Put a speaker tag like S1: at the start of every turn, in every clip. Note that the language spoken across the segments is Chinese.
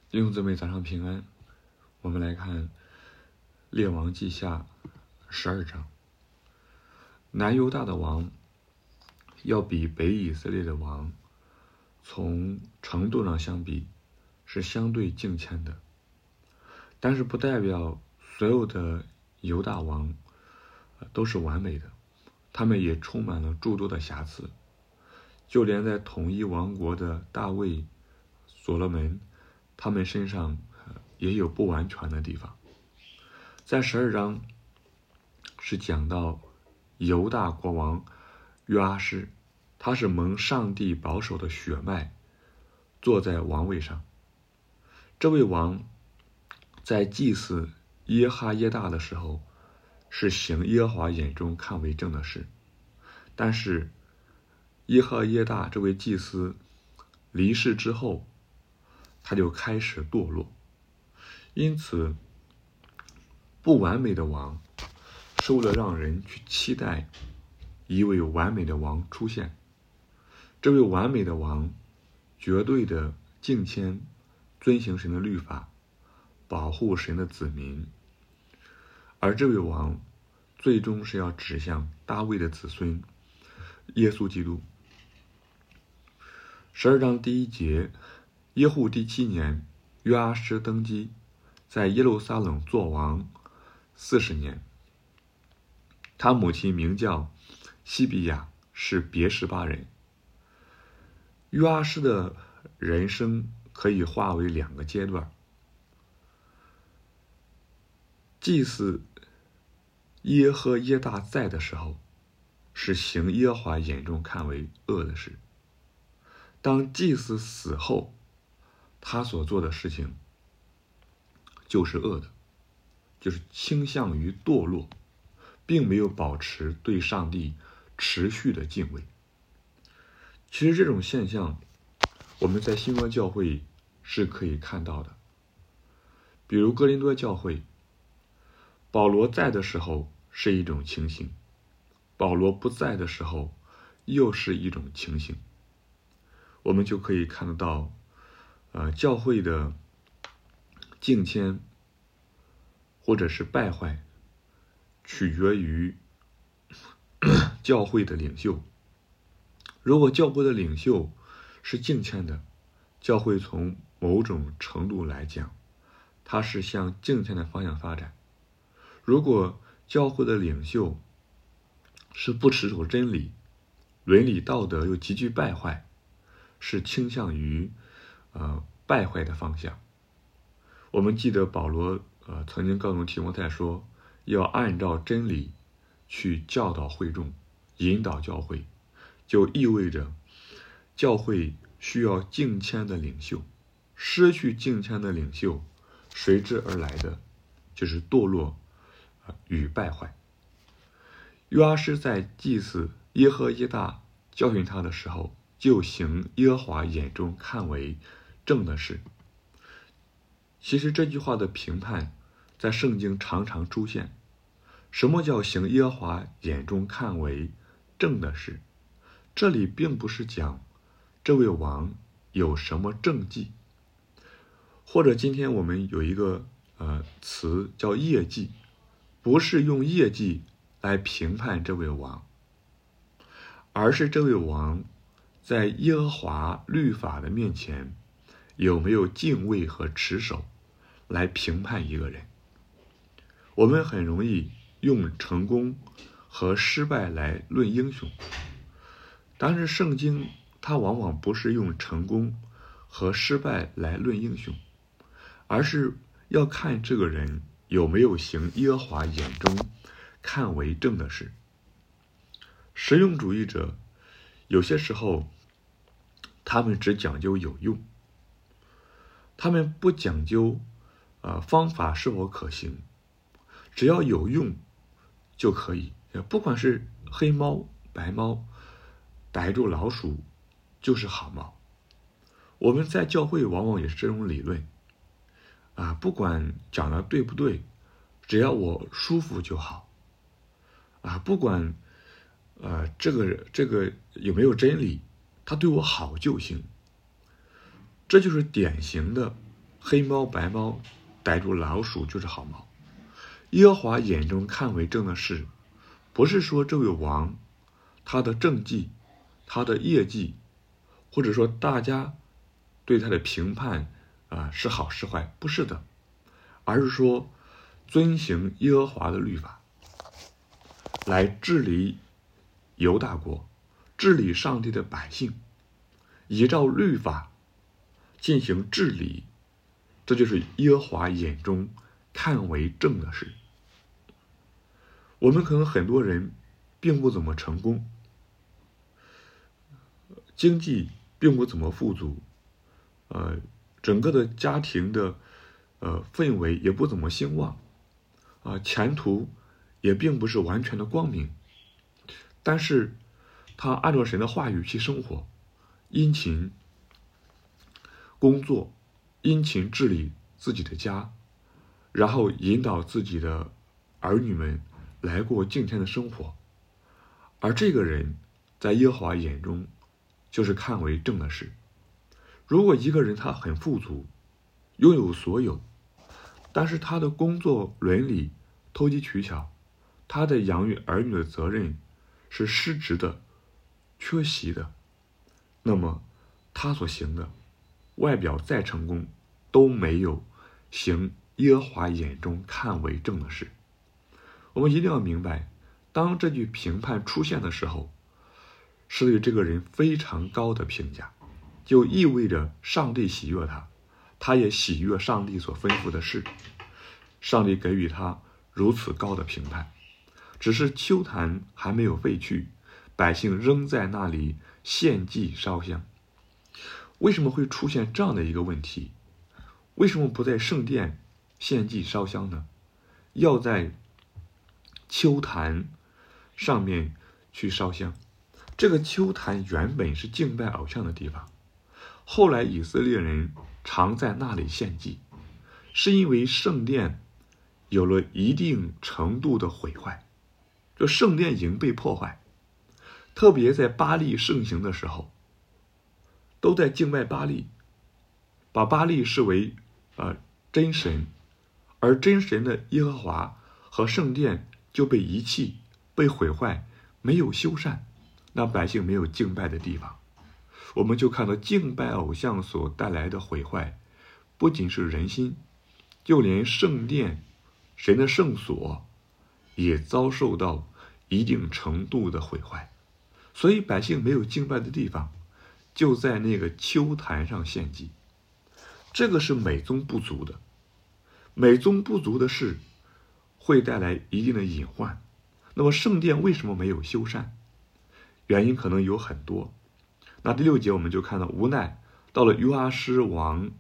S1: 弟兄姊妹早上平安。我们来看列王记下12章。南犹大的王要比北以色列的王从程度上相比是相对敬谦的，但是不代表所有的犹大王都是完美的，他们也充满了诸多的瑕疵。就连在统一王国的大卫、所罗门，他们身上也有不完全的地方。在12章是讲到犹大国王约阿施，他是蒙上帝保守的血脉，坐在王位上。这位王在祭祀耶哈耶大的时候，是行耶和华眼中看为正的事，但是耶哈耶大这位祭司离世之后，他就开始堕落。因此不完美的王是为了让人去期待一位完美的王出现。这位完美的王绝对的敬谦，遵行神的律法，保护神的子民。而这位王最终是要指向大卫的子孙耶稣基督。12章第1节，耶户第7年，约阿施登基，在耶路撒冷作王40年。他母亲名叫西比亚，是别是巴人。约阿施的人生可以划为2个阶段。祭祀耶和耶大在的时候，是行耶和华眼中看为恶的事。当祭司死后，他所做的事情就是恶的，就是倾向于堕落，并没有保持对上帝持续的敬畏。其实这种现象我们在新约教会是可以看到的。比如哥林多教会，保罗在的时候是一种情形，保罗不在的时候又是一种情形。我们就可以看得到教会的敬谦或者是败坏取决于教会的领袖。如果教会的领袖是敬谦的，教会从某种程度来讲，它是向敬谦的方向发展。如果教会的领袖是不持守真理，伦理道德又极具败坏，是倾向于败坏的方向。我们记得保罗曾经告诉提摩太说，要按照真理去教导会众，引导教会，就意味着教会需要敬谦的领袖。失去敬谦的领袖，随之而来的就是堕落与败坏。约阿施在祭祀耶和耶大教训他的时候，就行耶和华眼中看为正的事。其实这句话的评判在圣经常常出现。什么叫行耶和华眼中看为正的事？这里并不是讲这位王有什么政绩，或者今天我们有一个词叫业绩，不是用业绩来评判这位王，而是这位王在耶和华律法的面前有没有敬畏和持守来评判一个人。我们很容易用成功和失败来论英雄，但是圣经它往往不是用成功和失败来论英雄，而是要看这个人有没有行耶和华眼中看为正的事。实用主义者有些时候他们只讲究有用，他们不讲究方法是否可行，只要有用就可以，不管是黑猫白猫，逮住老鼠就是好猫。我们在教会往往也是这种理论不管讲的对不对，只要我舒服就好不管这个有没有真理，他对我好就行。这就是典型的黑猫白猫逮住老鼠就是好猫。耶和华眼中看为正的事，不是说这位王他的政绩、他的业绩，或者说大家对他的评判是好是坏，不是的，而是说遵行耶和华的律法，来治理犹大国，治理上帝的百姓，依照律法进行治理，这就是耶和华眼中看为正的事。我们可能很多人并不怎么成功，经济并不怎么富足，整个的家庭的氛围也不怎么兴旺，前途也并不是完全的光明，但是他按照神的话语去生活，殷勤工作，殷勤治理自己的家，然后引导自己的儿女们来过敬天的生活，而这个人在耶和华眼中就是看为正的事。如果一个人他很富足，拥有所有，但是他的工作伦理投机取巧，他的养育儿女的责任是失职的、缺席的，那么他所行的外表再成功，都没有行耶和华眼中看为正的事。我们一定要明白，当这句评判出现的时候，是对这个人非常高的评价，就意味着上帝喜悦他，他也喜悦上帝所吩咐的事，上帝给予他如此高的评判。只是秋坛还没有废去，百姓仍在那里献祭烧香。为什么会出现这样的一个问题？为什么不在圣殿献祭烧香呢？要在秋坛上面去烧香。这个秋坛原本是敬拜偶像的地方，后来以色列人常在那里献祭，是因为圣殿有了一定程度的毁坏，这圣殿已经被破坏，特别在巴力盛行的时候，都在敬拜巴力，把巴力视为真神，而真神的耶和华和圣殿就被遗弃、被毁坏，没有修缮，那百姓没有敬拜的地方。我们就看到敬拜偶像所带来的毁坏，不仅是人心，就连圣殿、神的圣所也遭受到一定程度的毁坏。所以百姓没有敬拜的地方，就在那个秋坛上献祭。这个是美中不足的，美中不足的事会带来一定的隐患。那么圣殿为什么没有修缮？原因可能有很多。那第6节我们就看到，无奈到了约阿施王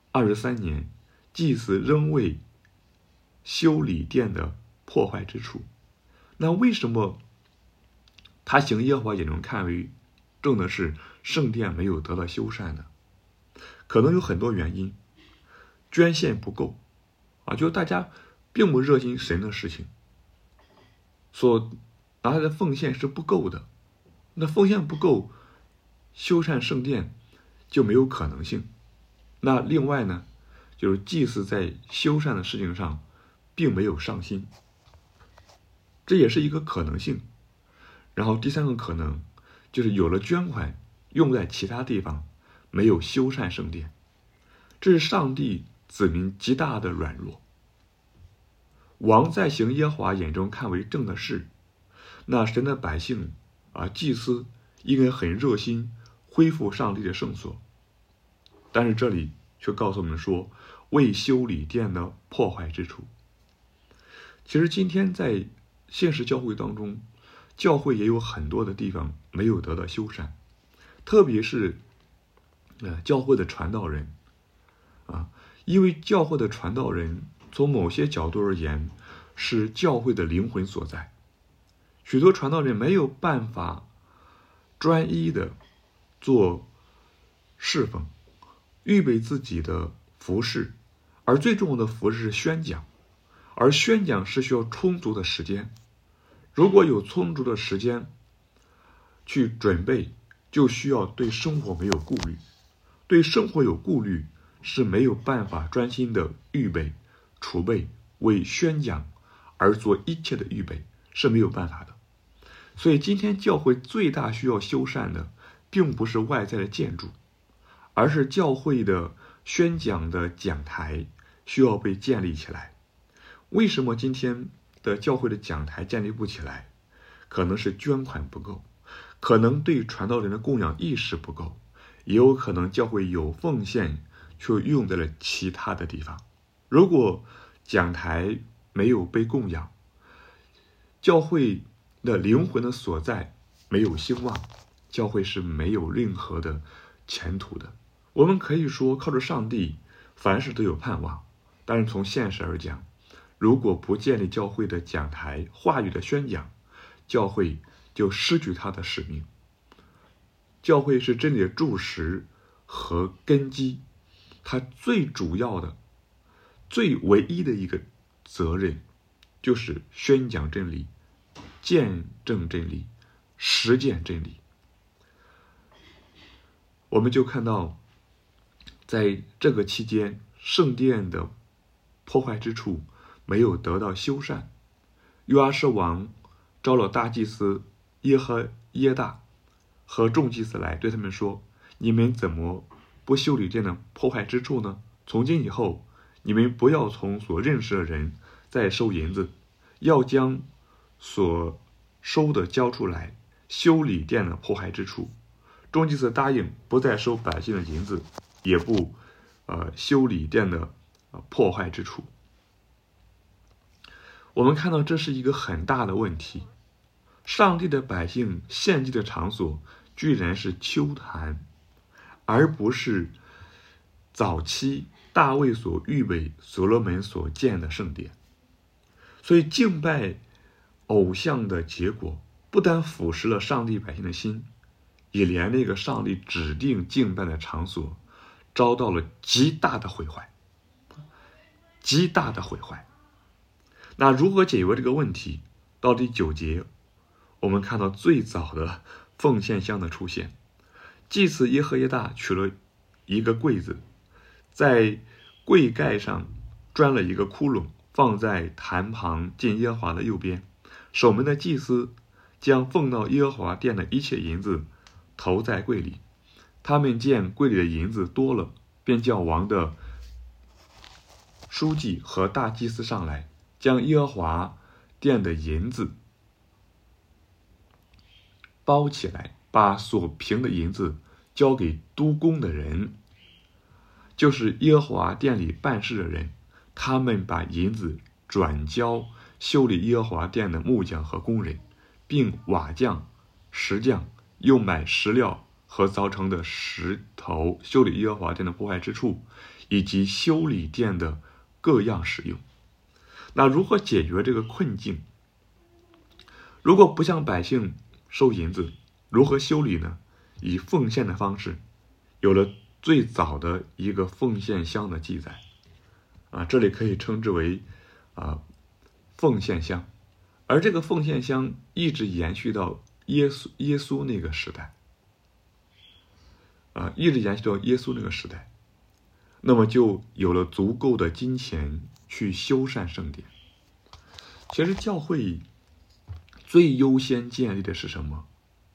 S1: 23年，祭司仍未修理殿的破坏之处。那为什么他行耶和华眼中看为正的是圣殿没有得到修缮呢？可能有很多原因，捐献不够就大家并不热心神的事情，所拿来的奉献是不够的。那奉献不够，修缮圣殿就没有可能性。那另外呢，就是祭司在修缮的事情上并没有上心，这也是一个可能性。然后第3个可能就是有了捐款用在其他地方，没有修缮圣殿，这是上帝子民极大的软弱。王在行耶和华眼中看为正的事，那神的百姓祭司应该很热心恢复上帝的圣所，但是这里却告诉我们说，未修理殿的破坏之处。其实今天在现实教会当中，教会也有很多的地方没有得到修缮，特别是教会的传道人因为教会的传道人从某些角度而言是教会的灵魂所在，许多传道人没有办法专一的做侍奉，预备自己的服事，而最重要的服事是宣讲，而宣讲是需要充足的时间。如果有充足的时间去准备，就需要对生活没有顾虑，对生活有顾虑， 是没有办法专心的预备、储备为宣讲而做一切的预备，是没有办法的。所以今天教会最大需要修缮的，并不是外在的建筑，而是教会的宣讲的讲台需要被建立起来。为什么今天的教会的讲台建立不起来？可能是捐款不够，可能对传道人的供养意识不够，也有可能教会有奉献却用在了其他的地方。如果讲台没有被供养，教会的灵魂的所在没有兴旺，教会是没有任何的前途的。我们可以说靠着上帝凡事都有盼望，但是从现实而讲，如果不建立教会的讲台、话语的宣讲，教会就失去它的使命。教会是真理的柱石和根基，它最主要的、最唯一的一个责任就是宣讲真理、见证真理、实践真理。我们就看到在这个期间，圣殿的破坏之处没有得到修缮。约阿施王招了大祭司耶和耶大和众祭司来，对他们说：你们怎么不修理殿的破坏之处呢？从今以后，你们不要从所认识的人再收银子，要将所收的交出来，修理殿的破坏之处。众祭司答应不再收百姓的银子，也不修理殿的破坏之处。我们看到这是一个很大的问题，上帝的百姓献祭的场所居然是丘坛，而不是早期大卫所预备、所罗门所建的圣殿。所以敬拜偶像的结果，不但腐蚀了上帝百姓的心，也连那个上帝指定敬拜的场所遭到了极大的毁坏，极大的毁坏。那如何解决这个问题？到第9节，我们看到最早的奉献箱的出现。祭司耶和耶大取了一个柜子，在柜盖上钻了一个窟窿，放在坛旁进耶和华的右边。守门的祭司将奉到耶和华殿的一切银子投在柜里。他们见柜里的银子多了，便叫王的书记和大祭司上来，将耶和华殿的银子包起来，把所凭的银子交给督工的人，就是耶和华殿里办事的人。他们把银子转交修理耶和华殿的木匠和工人，并瓦匠、石匠，又买石料和凿成的石头，修理耶和华殿的破坏之处，以及修理殿的各样使用。那如何解决这个困境？如果不向百姓收银子，如何修理呢？以奉献的方式，有了最早的一个奉献箱的记载。这里可以称之为奉献箱。而这个奉献箱一直延续到耶稣那个时代，一直延续到耶稣那个时代，那么就有了足够的金钱去修缮圣殿。其实教会最优先建立的是什么？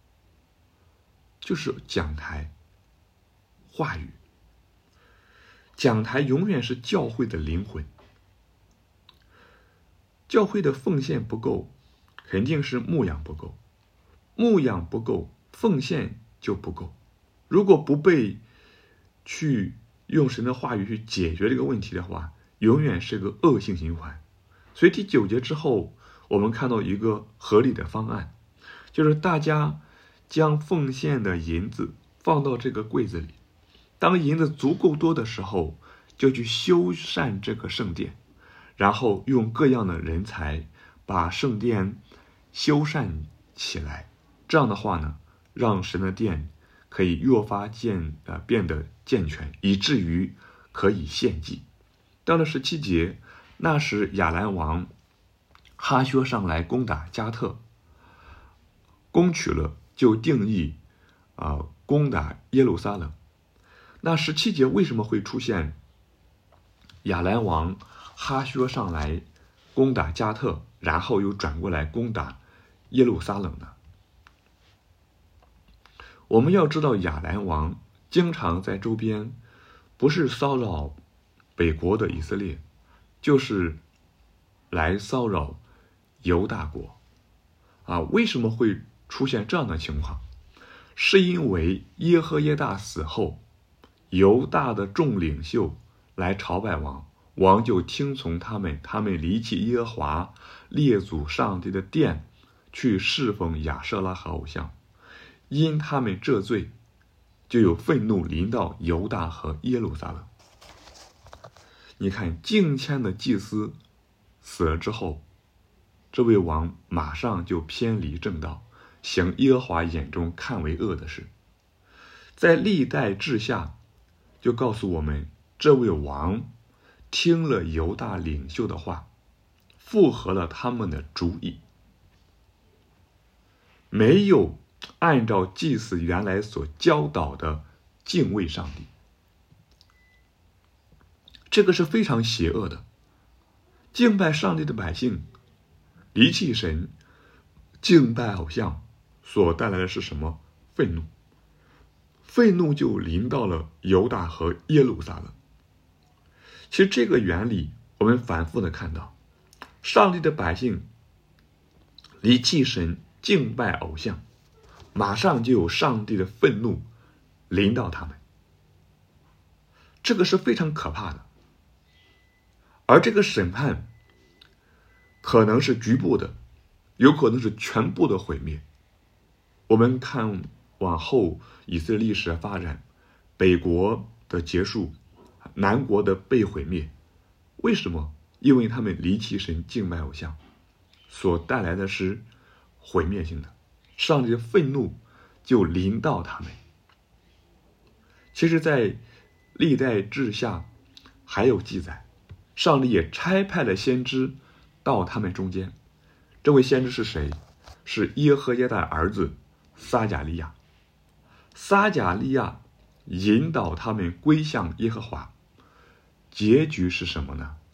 S1: 就是讲台、话语。讲台永远是教会的灵魂。教会的奉献不够，肯定是牧养不够，牧养不够，奉献就不够。如果不被去用神的话语去解决这个问题的话，永远是个恶性循环。所以第9节之后，我们看到一个合理的方案，就是大家将奉献的银子放到这个柜子里，当银子足够多的时候，就去修缮这个圣殿，然后用各样的人才把圣殿修缮起来。这样的话呢，让神的殿可以越发变得健全，以至于可以献祭。到了17节，那时亚兰王哈薛上来攻打加特，攻取了，就定义攻打耶路撒冷。 那17节为什么会出现亚兰王哈薛上来攻打加特，然后又转过来攻打耶路撒冷呢？我们要知道，亚兰王经常在周边不是骚扰北国的以色列，就是来骚扰犹大国为什么会出现这样的情况？是因为耶和耶大死后，犹大的众领袖来朝拜王，王就听从他们离弃耶和华列祖上帝的殿，去侍奉亚舍拉和偶像，因他们这罪，就有愤怒临到犹大和耶路撒冷。你看，敬虔的祭司死了之后，这位王马上就偏离正道，行耶和华眼中看为恶的事。在历代志下就告诉我们，这位王听了犹大领袖的话，附和了他们的主意，没有按照祭司原来所教导的敬畏上帝。这个是非常邪恶的。敬拜上帝的百姓离弃神，敬拜偶像所带来的是什么？愤怒。愤怒就临到了犹大和耶路撒冷。其实这个原理我们反复的看到，上帝的百姓离弃神，敬拜偶像，马上就有上帝的愤怒临到他们。这个是非常可怕的。而这个审判可能是局部的，有可能是全部的毁灭。我们看往后以色列历史的发展，北国的结束，南国的被毁灭，为什么？因为他们离弃神，敬拜偶像，所带来的是毁灭性的，上帝的愤怒就临到他们。其实在历代志下还有记载，上帝也差派了先知到他们中间。这位先知是谁？是耶和耶大的儿子撒迦利亚。撒迦利亚引导他们归向耶和华，结局是什么呢？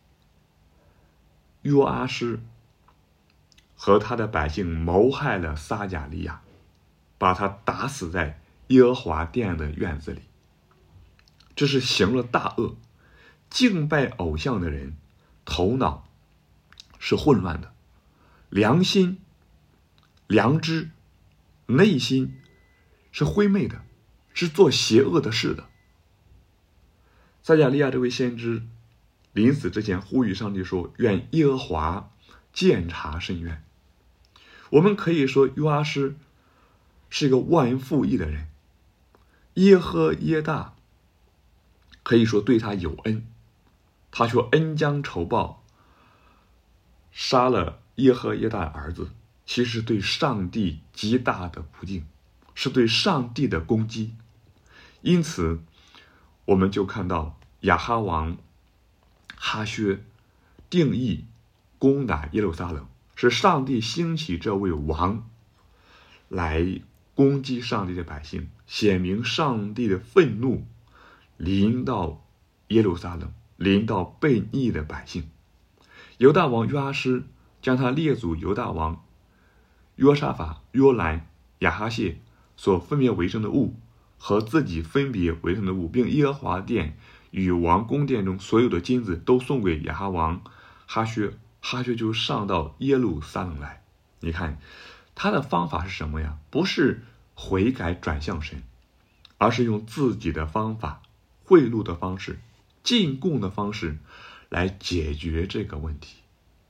S1: 约阿施和他的百姓谋害了撒迦利亚，把他打死在耶和华殿的院子里。这是行了大恶。敬拜偶像的人头脑是混乱的，良心、良知、内心是灰昧的，是做邪恶的事的。撒迦利亚这位先知临死之前呼吁上帝说，愿耶和华鉴察深渊。我们可以说约阿施是一个忘恩负义的人，耶和耶大可以说对他有恩，他却恩将仇报，杀了耶和耶大的儿子，其实对上帝极大的不敬，是对上帝的攻击。因此我们就看到亚哈王哈薛定义攻打耶路撒冷，是上帝兴起这位王来攻击上帝的百姓，显明上帝的愤怒临到耶路撒冷，临到悖逆的百姓。犹大王约阿施将他列祖犹大王约沙法、约兰、亚哈谢所分别为圣的物和自己分别为圣的物，并耶和华殿与王宫殿中所有的金子都送给亚哈王哈薛，哈薛就上到耶路撒冷来。你看他的方法是什么呀？不是悔改转向神，而是用自己的方法，贿赂的方式，进贡的方式来解决这个问题。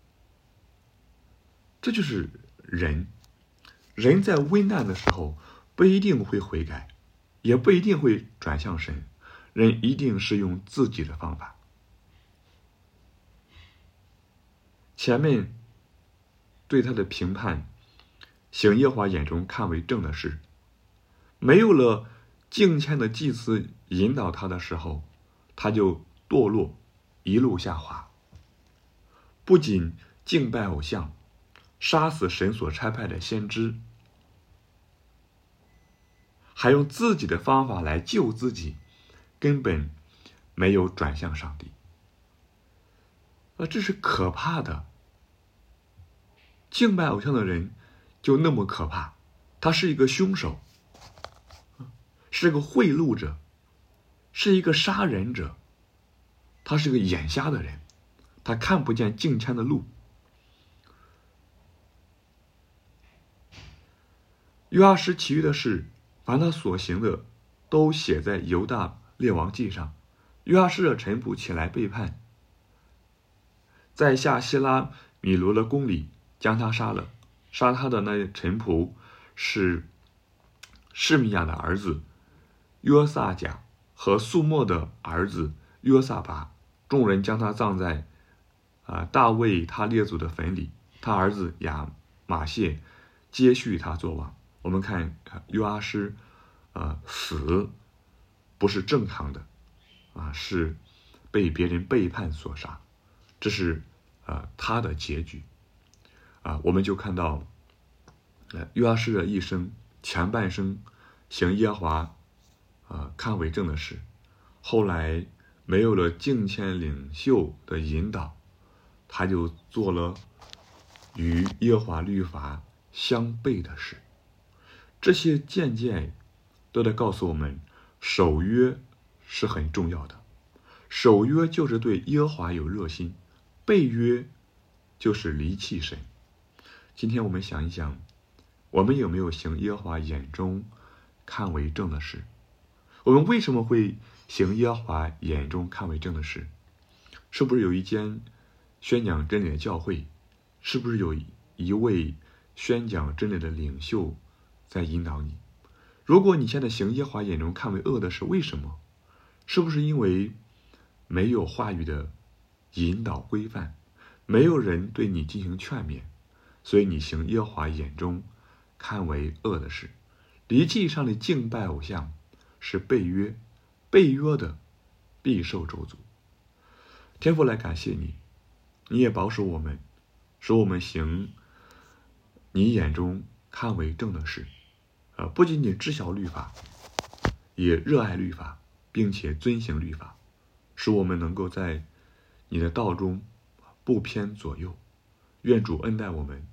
S1: 这就是人在危难的时候不一定会悔改，也不一定会转向神，人一定是用自己的方法。前面对他的评判，行耶和华眼中看为正的事，没有了敬虔的祭司引导他的时候，他就堕落，一路下滑。不仅敬拜偶像，杀死神所差派的先知，还用自己的方法来救自己， 根本没有转向上帝。这是可怕的。敬拜偶像的人就那么可怕，他是一个凶手，是个贿赂者，是一个杀人者，他是个眼瞎的人，他看不见敬虔的路。约阿施其余的事，凡他所行的，都写在犹大列王记上。约阿施的臣仆起来背叛，在下希拉米罗的宫里将他杀了。杀他的那臣仆是示米亚的儿子约撒甲和素末的儿子约撒拔。众人将他葬在大卫他列祖的坟里。他儿子亚玛谢接续他作王。我们看约阿施死不是正常的是被别人背叛所杀，这是他的结局。我们就看到约阿施的一生前半生行耶和华看为正的事，后来没有了敬虔领袖的引导，他就做了与耶和华律法相悖的事。这些见解都在告诉我们，守约是很重要的。守约就是对耶和华有热心，背约就是离弃神。今天我们想一想，我们有没有行耶和华眼中看为正的事？我们为什么会行耶和华眼中看为正的事？是不是有一间宣讲真理的教会？是不是有一位宣讲真理的领袖在引导你？如果你现在行耶和华眼中看为恶的事，为什么？是不是因为没有话语的引导规范，没有人对你进行劝勉，所以你行耶和华眼中看为恶的事？离弃上的敬拜偶像是背约，背约的必受咒诅。天父来感谢你，你也保守我们，使我们行你眼中看为正的事，不仅仅知晓律法，也热爱律法，并且遵行律法，使我们能够在你的道中不偏左右。愿主恩待我们，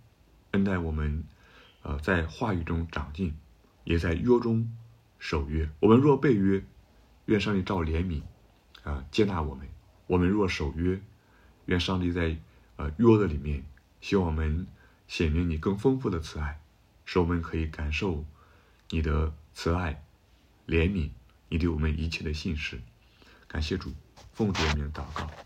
S1: 在话语中长进，也在约中守约。我们若背约，愿上帝照怜悯接纳我们；我们若守约，愿上帝在约的里面，希望我们显明你更丰富的慈爱，使我们可以感受你的慈爱、怜悯，你对我们一切的信实。感谢主，奉主的名祷告。